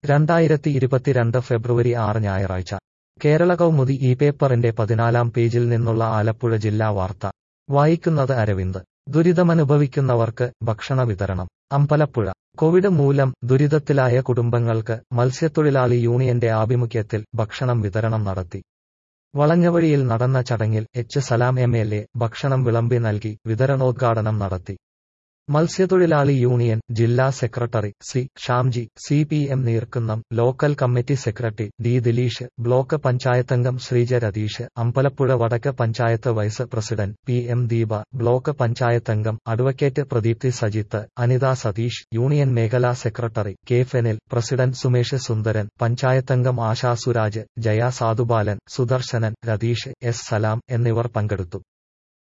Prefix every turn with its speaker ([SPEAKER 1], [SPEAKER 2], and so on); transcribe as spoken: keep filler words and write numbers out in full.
[SPEAKER 1] രണ്ടായിരത്തി ഇരുപത്തിരണ്ട് ഫെബ്രുവരി ആറ് ഞായറാഴ്ച കേരള കൗമുദി ഈ പേപ്പറിന്റെ പതിനാലാം പേജിൽ നിന്നുള്ള ആലപ്പുഴ ജില്ലാ വാർത്ത വായിക്കുന്നത് അരവിന്ദ്. ദുരിതമനുഭവിക്കുന്നവർക്ക് ഭക്ഷണ വിതരണം. അമ്പലപ്പുഴ കോവിഡ് മൂലം ദുരിതത്തിലായ കുടുംബങ്ങൾക്ക് മത്സ്യത്തൊഴിലാളി യൂണിയന്റെ ആഭിമുഖ്യത്തിൽ ഭക്ഷണം വിതരണം നടത്തി. വളഞ്ഞവഴിയിൽ നടന്ന ചടങ്ങിൽ H Salam M L A ഭക്ഷണം വിളമ്പി നൽകി വിതരണോദ്ഘാടനം നടത്തി. മത്സ്യത്തൊഴിലാളി യൂണിയൻ ജില്ലാ secretary C Shamji, C P M Neerkunnam local committee secretary D Dileesh, block പഞ്ചായത്തംഗം ശ്രീജ രതീഷ്, അമ്പലപ്പുഴ വടക്ക് panchayat vice president P M Deepa, block പഞ്ചായത്തംഗം അഡ്വക്കേറ്റ് പ്രദീപ്തി സജിത്ത്, അനിത സതീഷ്, യൂണിയൻ മേഖലാ secretary K Fenil, president Sumesh Sundaran, പഞ്ചായത്തംഗം ആശാ സുരാജ്, ജയ സാധുബാലൻ, സുദർശനൻ, രതീഷ്, എസ് സലാം എന്നിവർ പങ്കെടുത്തു.